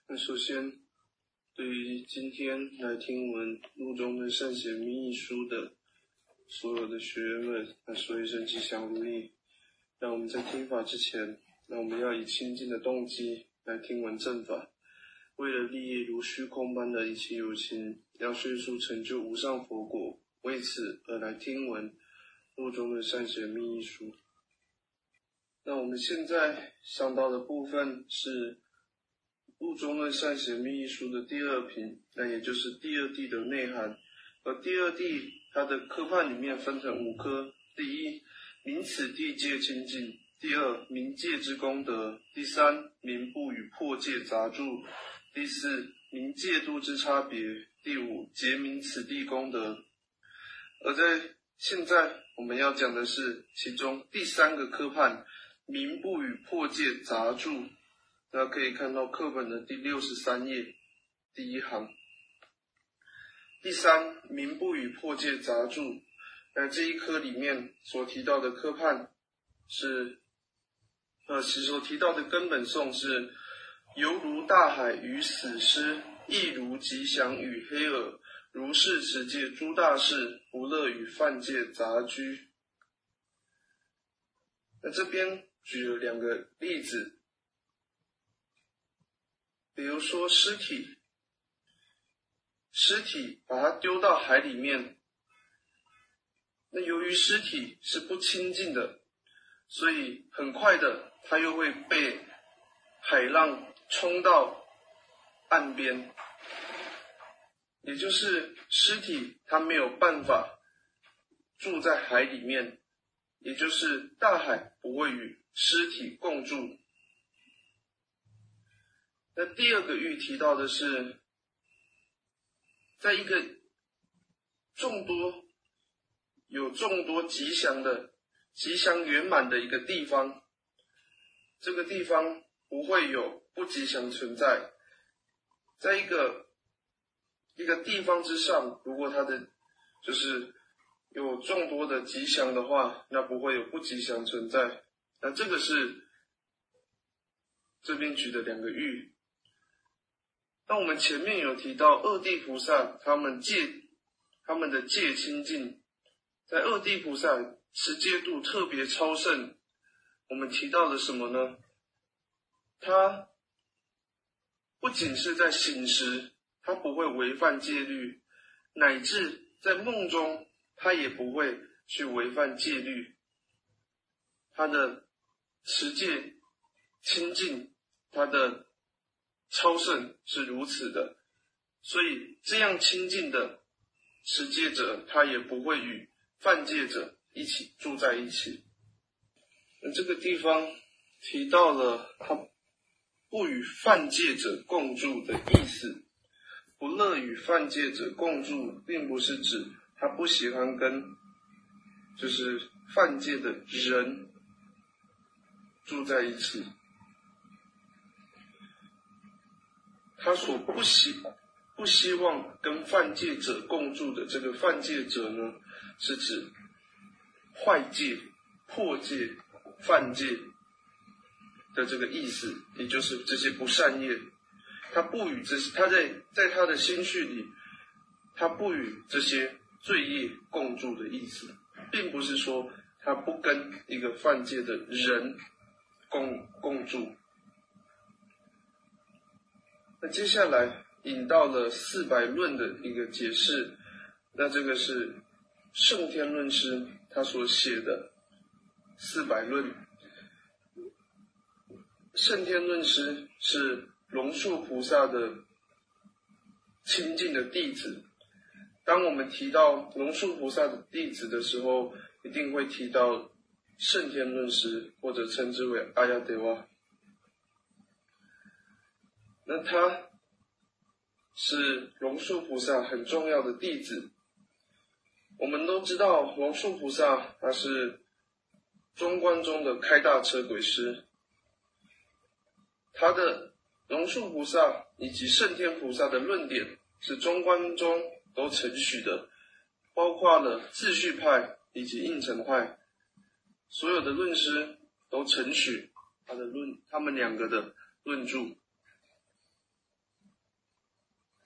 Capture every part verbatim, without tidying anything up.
那首先，对于今天来听我们路中的善写密意书的所有的学员们，那说一声吉祥如意。那我们在听法之前，那我们要以清净的动机来听闻正法，为了利益如虚空般的一切有情，要迅速成就无上佛果，为此而来听闻路中的善写密意书。那我们现在上到的部分是路中的善写密意书的第二品，那也就是第二谛的内涵。而第二谛它的科判里面分成五科：第一，明此谛界清净；第二，明戒之功德；第三，明不与破戒杂住；第四，明戒度之差别；第五，结明此谛功德。而在现在我们要讲的是其中第三个科判，明不与破戒杂住。那可以看到课本的第六十三页第一行。第三，明不与破戒杂住。那这一科里面所提到的科判是，呃，所提到的根本颂是：犹如大海与死尸，亦如吉祥与黑耳。如是持戒诸大事，不乐与犯戒杂居。那这边举了两个例子。比如说尸体，尸体把它丢到海里面，那由于尸体是不清净的，所以很快的它又会被海浪冲到岸边，也就是尸体它没有办法住在海里面，也就是大海不会与尸体共住。那第二个喻提到的是，在一个众多有众多吉祥的吉祥圆满的一个地方，这个地方不会有不吉祥存在。在一个一个地方之上，如果它的就是有众多的吉祥的话，那不会有不吉祥存在。那这个是这边举的两个喻。那我们前面有提到二谛菩萨他们戒他们的戒清净，在二谛菩萨持戒度特别超胜。我们提到了什么呢？他不仅是在醒时他不会违犯戒律，乃至在梦中他也不会去违犯戒律。他的持戒清净，他的超胜是如此的，所以这样清净的持戒者，他也不会与犯戒者一起住在一起。那这个地方提到了他不与犯戒者共住的意思。不乐与犯戒者共住，并不是指他不喜欢跟就是犯戒的人住在一起。他所不希不希望跟犯戒者共住的这个犯戒者呢，是指坏戒、破戒、犯戒的这个意思，也就是这些不善业。他不与这些，他在在他的心绪里，他不与这些罪业共住的意思，并不是说他不跟一个犯戒的人共共住。那接下来引到了四百论的一个解释，那这个是圣天论师他所写的四百论。圣天论师是龙树菩萨的亲近的弟子。当我们提到龙树菩萨的弟子的时候，一定会提到圣天论师，或者称之为阿亚德瓦。那他是龙树菩萨很重要的弟子。我们都知道龙树菩萨他是中观中的开大车轨师，他的龙树菩萨以及圣天菩萨的论点是中观中都承许的，包括了自续派以及应成派，所有的论师都承许他的论他们两个的论著。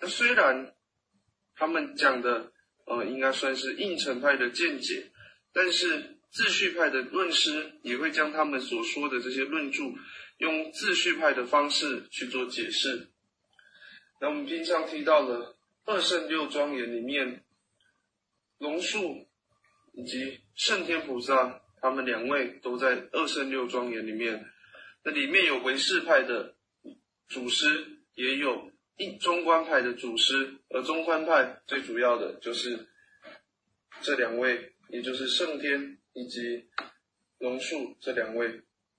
那虽然他们讲的呃应该算是应成派的见解，但是秩序派的论师也会将他们所说的这些论著用秩序派的方式去做解释。那我们平常提到的二圣六庄严里面，龙树以及圣天菩萨他们两位都在二圣六庄严里面。那里面有唯识派的祖师，也有中观派的祖师，而中观派最主要的就是这两位，也就是圣天以及龙树这两位。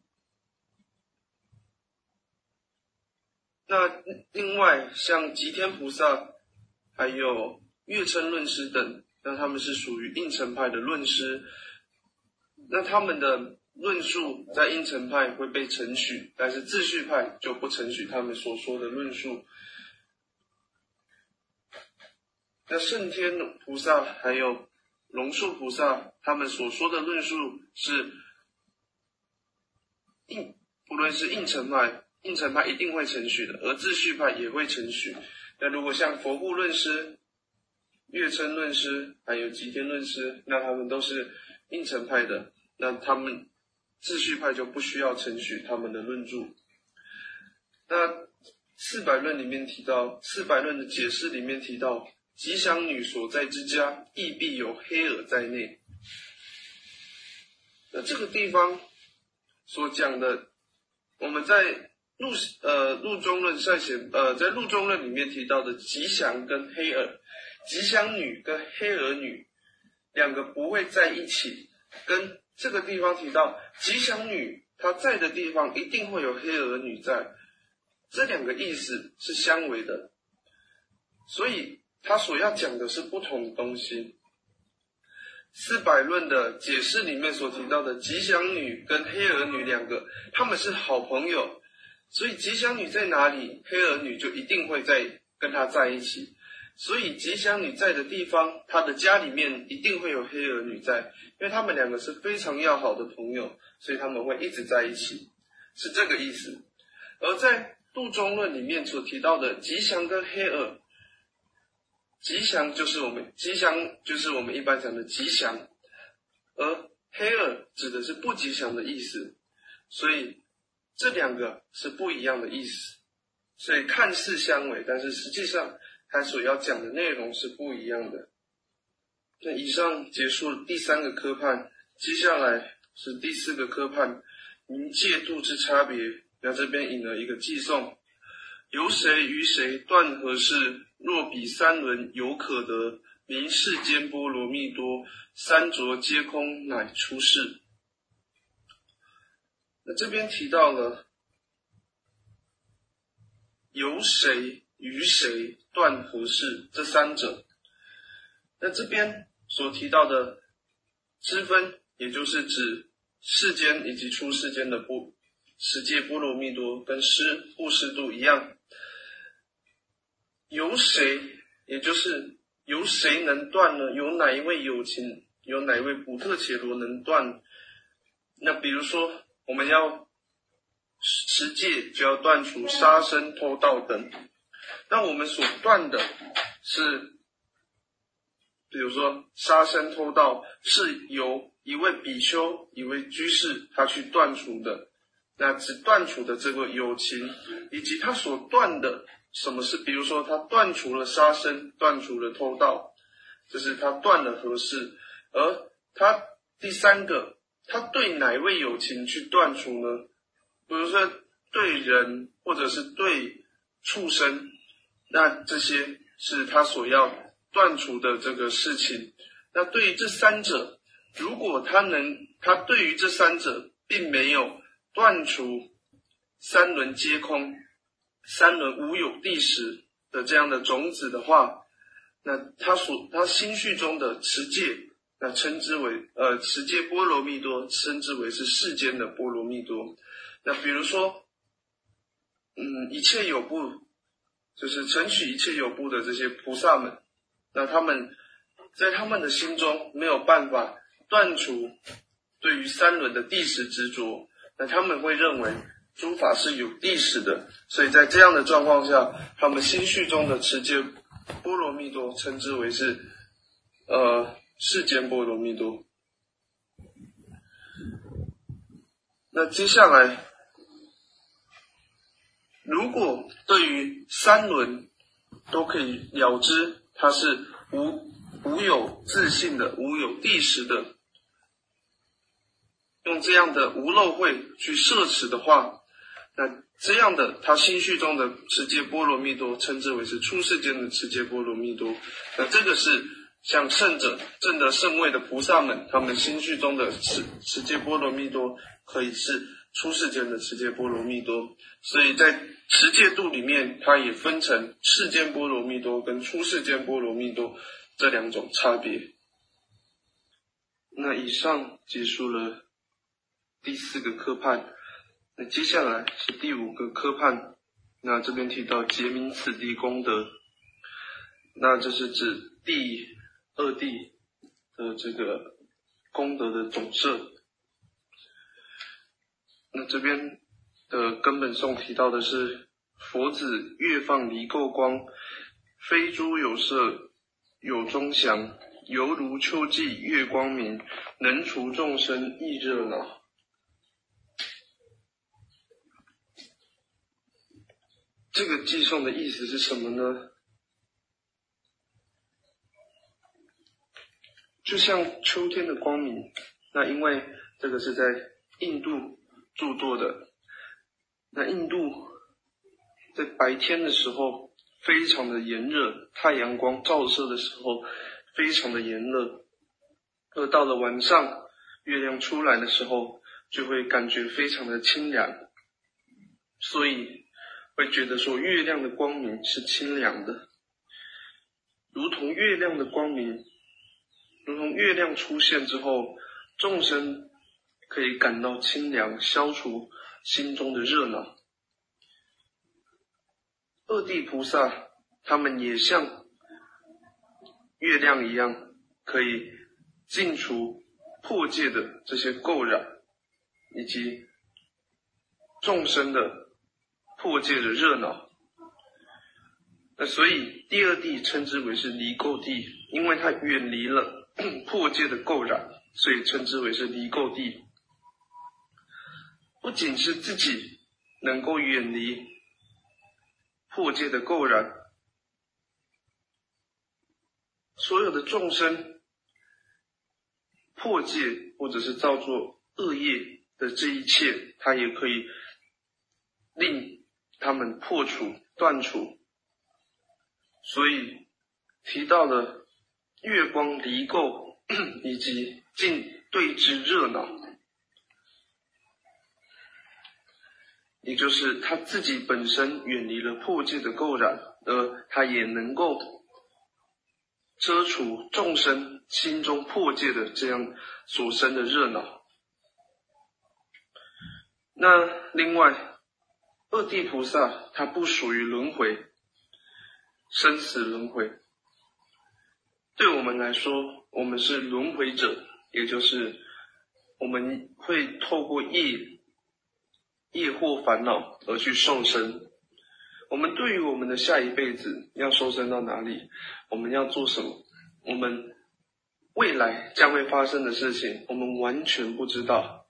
那另外像吉天菩萨还有月称论师等，那他们是属于应成派的论师，那他们的论述在应成派会被承许，但是秩序派就不承许他们所说的论述。那圣天菩萨还有龙树菩萨他们所说的论述是应，不论是应成派应成派一定会承许的，而秩序派也会承许。那如果像佛护论师、月称论师还有吉天论师，那他们都是应成派的，那他们秩序派就不需要承许他们的论著。那四百论里面提到，四百论的解释里面提到，吉祥女所在之家亦必有黑耳在内。那这个地方所讲的，我们在陆呃陆中论赛前呃在陆中论里面提到的吉祥跟黑耳，吉祥女跟黑耳女两个不会在一起，跟这个地方提到吉祥女她在的地方一定会有黑耳女在，这两个意思是相违的，所以他所要讲的是不同的东西。四百论的解释里面所提到的吉祥女跟黑耳女两个，他们是好朋友，所以吉祥女在哪里，黑耳女就一定会在跟她在一起。所以吉祥女在的地方，她的家里面一定会有黑耳女在，因为他们两个是非常要好的朋友，所以他们会一直在一起，是这个意思。而在度中论里面所提到的吉祥跟黑耳，吉祥就是我们吉祥就是我们一般讲的吉祥，而黑耳指的是不吉祥的意思，所以这两个是不一样的意思，所以看似相违，但是实际上他所要讲的内容是不一样的。那以上结束了第三个科判，接下来是第四个科判，明界度之差别。那这边引了一个偈颂：由谁于谁断何事？若彼三轮犹可得，名世间波罗蜜多，三浊皆空，乃出世。那这边提到了由谁于谁断何事这三者，那这边所提到的支分，也就是指世间以及出世间的波十界波罗蜜多跟施布施度一样。由谁，也就是由谁能断呢？由哪一位有情，有哪一位补特伽罗能断？那比如说我们要持戒，就要断除杀生偷盗等，那我们所断的是比如说杀生偷盗是由一位比丘一位居士他去断除的，那只断除的这个有情，以及他所断的什么是，比如说他断除了杀生，断除了偷盗，这是他断了何事。而他第三个，他对哪位有情去断除呢？比如说对人或者是对畜生，那这些是他所要断除的这个事情。那对于这三者，如果他能他对于这三者并没有断除三轮皆空，三轮无有第十的这样的种子的话，那他所他心绪中的持戒，那称之为呃持戒波罗蜜多，称之为是世间的波罗蜜多。那比如说嗯一切有部，就是承许一切有部的这些菩萨们，那他们在他们的心中没有办法断除对于三轮的第十执着，那他们会认为诸法是有历史的，所以在这样的状况下，他们心绪中的持戒波罗蜜多称之为是呃世间波罗蜜多。那接下来，如果对于三轮都可以了知它是无无有自性的、无有地识的，用这样的无漏慧去摄持的话，那这样的他心绪中的持戒波罗蜜多称之为是出世间的持戒波罗蜜多。那这个是像圣者证得圣位的菩萨们，他们心绪中的持持戒波罗蜜多可以是出世间的持戒波罗蜜多。所以在持戒度里面，它也分成世间波罗蜜多跟出世间波罗蜜多这两种差别。那以上结束了第四个科判，那接下来是第五个科判。那这边提到结明此地功德，那这是指第二地的这个功德的总摄。那这边的根本颂提到的是佛子月放离垢光，非诸有色有中祥，犹如秋季月光明，能除众生亦热恼。这个偈颂的意思是什么呢？就像秋天的光明，那因为这个是在印度著作的，那印度在白天的时候非常的炎热，太阳光照射的时候非常的炎热，而到了晚上月亮出来的时候就会感觉非常的清凉，所以会觉得说月亮的光明是清凉的，如同月亮的光明，如同月亮出现之后，众生可以感到清凉，消除心中的热恼。二地菩萨他们也像月亮一样，可以净除破戒的这些垢染，以及众生的破戒的热恼。那所以第二地称之为是离垢地，因为它远离了破戒的垢染，所以称之为是离垢地。不仅是自己能够远离破戒的垢染，所有的众生破戒或者是造作恶业的这一切，它也可以令他们破除断除。所以提到了月光离垢以及尽对之热恼，也就是他自己本身远离了破戒的垢染，而他也能够遮除众生心中破戒的这样所生的热恼。那另外二地菩萨他不属于轮回，生死轮回，对我们来说，我们是轮回者，也就是我们会透过业业惑烦恼而去受生。我们对于我们的下一辈子要受生到哪里，我们要做什么，我们未来将会发生的事情，我们完全不知道。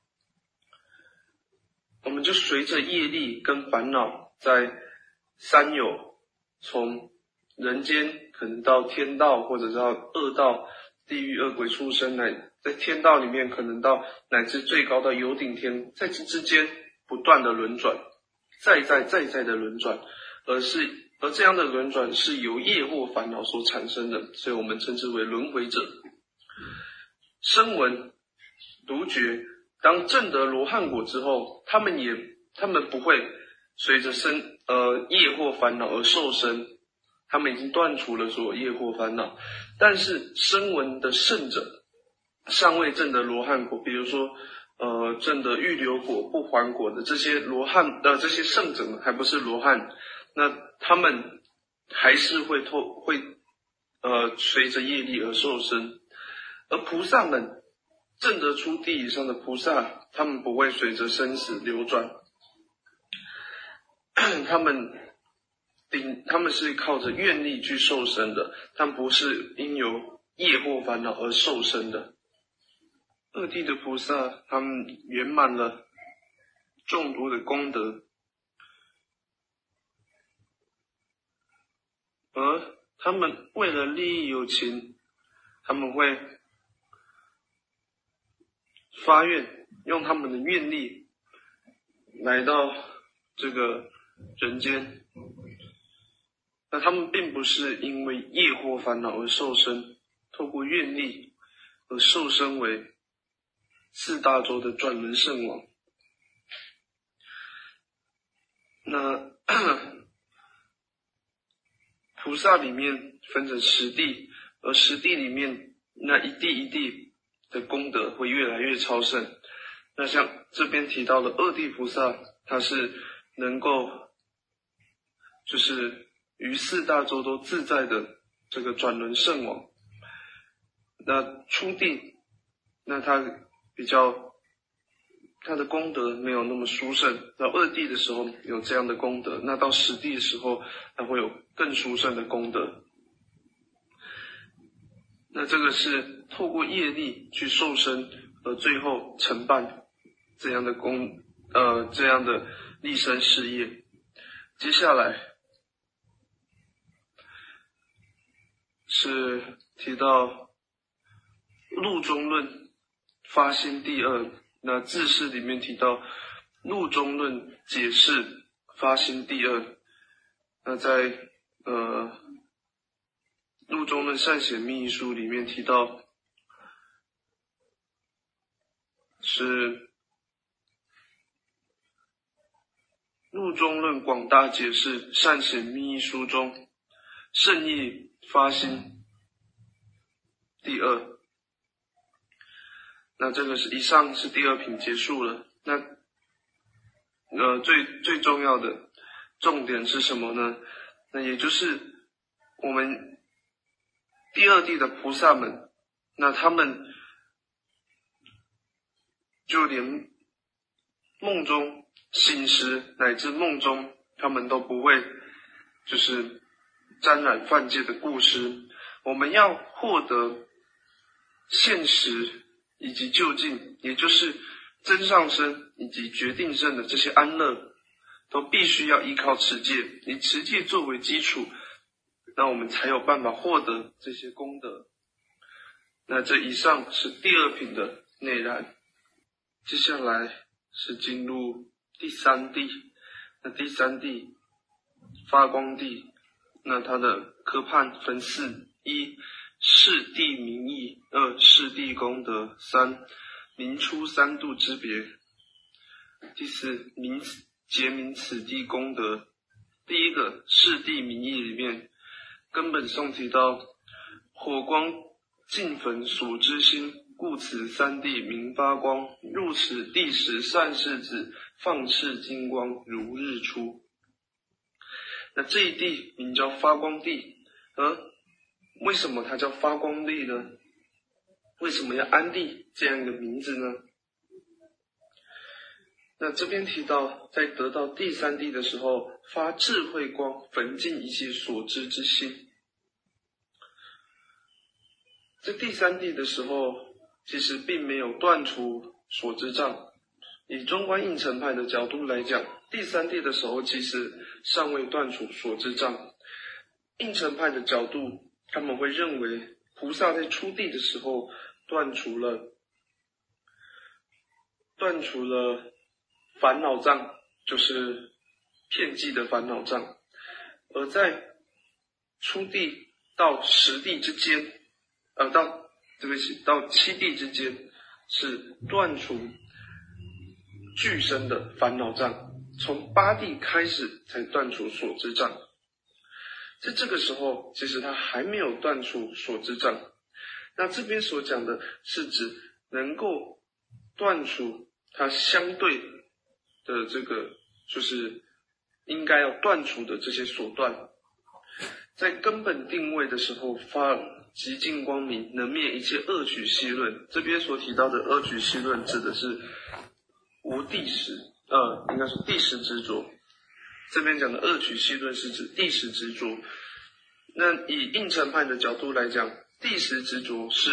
我们就随着业力跟烦恼，在三有，从人间可能到天道，或者到恶道、地狱、恶鬼、畜生，乃在天道里面可能到乃至最高到有顶天，在这之间不断的轮转，再再再再的轮转，而是而这样的轮转是由业惑烦恼所产生的，所以我们称之为轮回者。声闻、独觉，当证得罗汉果之后，他们也他们不会随着生呃业惑烦恼而受生，他们已经断除了所有业惑烦恼。但是声闻的圣者尚未证得罗汉果，比如说呃证得预流果、不还果的这些罗汉呃这些圣者们还不是罗汉，那他们还是会透会呃随着业力而受生。而菩萨们证得出地以上的菩萨，他们不会随着生死流转， 他们顶他们是靠着愿力去受生的，但不是因由业惑烦恼而受生的。二谛的菩萨，他们圆满了众多的功德，而他们为了利益有情，他们会发愿，用他们的愿力来到这个人间。那他们并不是因为业惑烦恼而受生，透过愿力而受生为四大洲的转轮圣王。那菩萨里面分成十地，而十地里面那一地一地的功德会越来越超胜。那像这边提到的二谛菩萨，他是能够就是于四大洲都自在的这个转轮圣王。那初地，那他比较他的功德没有那么殊胜，到二谛的时候有这样的功德，那到十地的时候他会有更殊胜的功德。那这个是透过业力去受生，而最后承办这样的功呃这样的立身事业。接下来是提到路中论发心第二，那自释里面提到路中论解释发心第二。那在呃路中论善显密意书里面提到是路中论广大解释善显密意书中圣业发心第二。那这个是以上是第二品结束了。那呃最最重要的重点是什么呢？那也就是我们第二谛的菩萨们，那他们就连梦中醒时乃至梦中，他们都不会就是沾染犯戒的过失。我们要获得现实以及究竟，也就是真上身以及决定胜的这些安乐，都必须要依靠持戒，以持戒作为基础，那我们才有办法获得这些功德。那这以上是第二品的内涵。接下来是进入第三谛。那第三谛发光谛，那它的科判分四：一、示谛名义；二、示谛功德；三、明出三度之别；第四、明结明此谛功德。第一个示谛名义里面，根本颂提到火光尽焚所知心，故此三谛明发光，入此谛时善世子放炽金光如日出。那这一谛名叫发光谛，而为什么它叫发光谛呢？为什么要安立这样一个名字呢？那这边提到，在得到第三谛的时候，发智慧光，焚尽一切所知之心。在第三谛的时候，其实并没有断除所知障。以中观应成派的角度来讲，第三谛的时候其实尚未断除所知障。应成派的角度，他们会认为菩萨在初谛的时候断除了断除了烦恼障，就是遍计的烦恼障。而在初谛到十谛之间，呃，到对不起，到七谛之间是断除具身的烦恼障，从八谛开始才断除所知障。在这个时候，其实他还没有断除所知障。那这边所讲的是指能够断除它相对的这个，就是应该要断除的这些所断。在根本定位的时候，发极尽光明，能灭一切恶取戏论。这边所提到的恶取戏论，指的是无地识，呃，应该是地识执着。 这边讲的恶取细论是指第十执着。那以应成派的角度来讲，第十执着是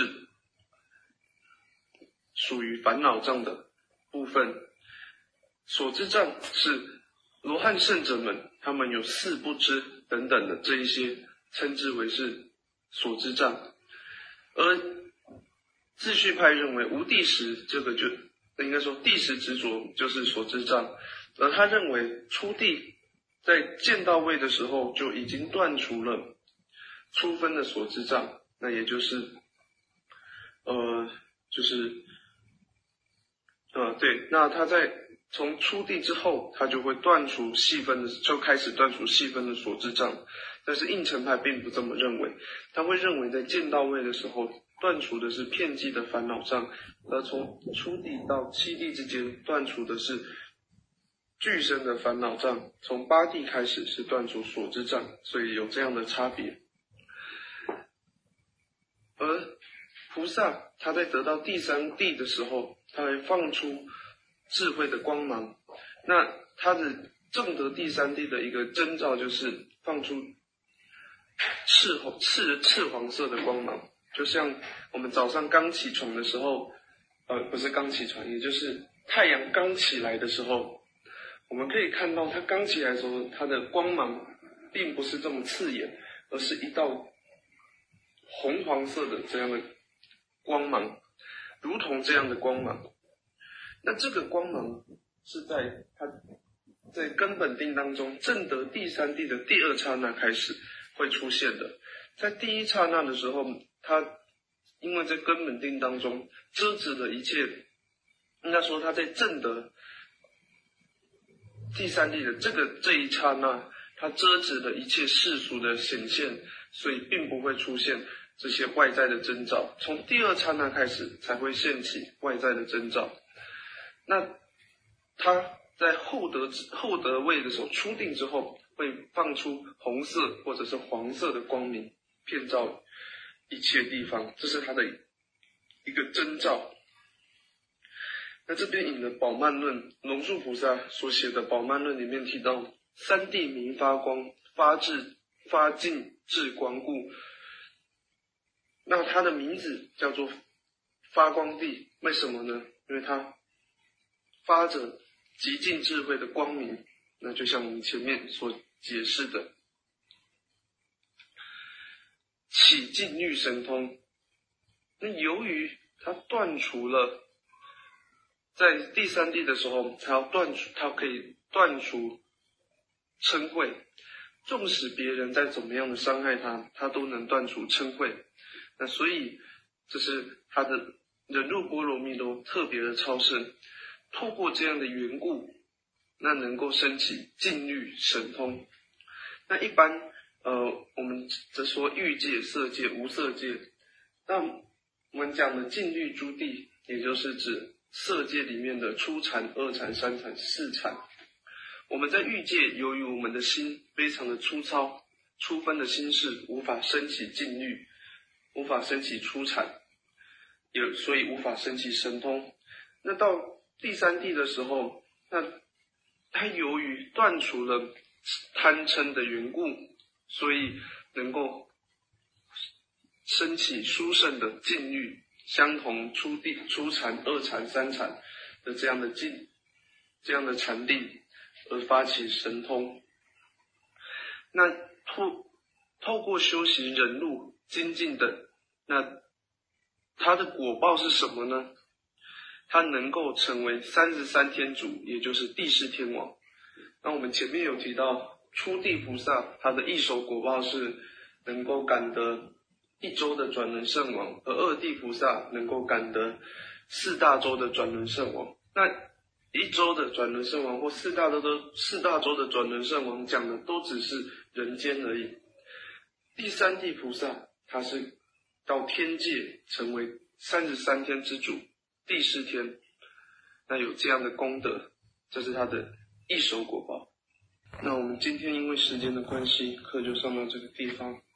属于烦恼障的部分，所知障是罗汉圣者们他们有四不知等等的这一些，称之为是所知障。而自续派认为无第十，这个就应该说第十执着就是所知障，而他认为初地在见到位的时候就已经断除了初分的所知障，那也就是呃就是呃对，那他在从初地之后，他就会断除细分的，就开始断除细分的所知障。但是应成派并不这么认为，他会认为在见到位的时候，断除的是遍计的烦恼障，而从初地到七地之间断除的是具身的烦恼障，从八地开始是断除所知障，所以有这样的差别。而菩萨他在得到第三地的时候，他会放出智慧的光芒。那他的证得第三地的一个征兆就是放出赤红赤赤黄色的光芒，就像我们早上刚起床的时候，呃，不是刚起床，也就是太阳刚起来的时候，我们可以看到它刚起来的时候，它的光芒并不是这么刺眼，而是一道红黄色的这样的光芒，如同这样的光芒。那这个光芒是在它在根本定当中证得第三地的第二刹那开始会出现的。在第一刹那的时候，它因为在根本定当中遮止了一切，应该说它在证得第三地的这个这一刹那，它遮止了一切世俗的显现，所以并不会出现这些外在的征兆。从第二刹那开始才会现起外在的征兆。那它在后得后得位的时候，初定之后会放出红色或者是黄色的光明，遍照一切地方，这是它的一个征兆。那这边引的宝鬘论，龙树菩萨所写的宝鬘论里面提到，三地明发光，发至发尽至光故。那它的名字叫做发光地，为什么呢？因为它发着极尽智慧的光明，那就像我们前面所解释的，起尽欲神通。那由于它断除了，在第三地的时候，它要断除，它可以断除嗔恚，纵使别人再怎么样的伤害他，他都能断除嗔恚。那所以这是他的忍辱波罗蜜多特别的超胜。透过这样的缘故，那能够升起禁欲神通。那一般呃，我们则说欲界、色界、无色界。那我们讲的禁欲诸地，也就是指色界里面的初禅、二禅、三禅、四禅。我们在欲界，由于我们的心非常的粗糙，粗分的心事无法升起禁欲，无法升起初禅，也所以无法升起神通。那到第三地的时候，那它由于断除了贪嗔的缘故，所以能够升起殊胜的禁欲，相同初地、初禅、二禅、三禅的这样的禁、这样的禅定，而发起神通。那透透过修习忍辱、精进等，那它的果报是什么呢？他能够成为三十三天主，也就是帝释天王。那我们前面有提到，初地菩萨他的一手果报是能够感得一周的转轮圣王，而二地菩萨能够感得四大洲的转轮圣王。那一周的转轮圣王或四大洲的四大洲的转轮圣王讲的都只是人间而已。第三地菩萨他是到天界成为三十三天之主，第四天，那有这样的功德，这是他的一手果报。那我们今天因为时间的关系，课就上到这个地方。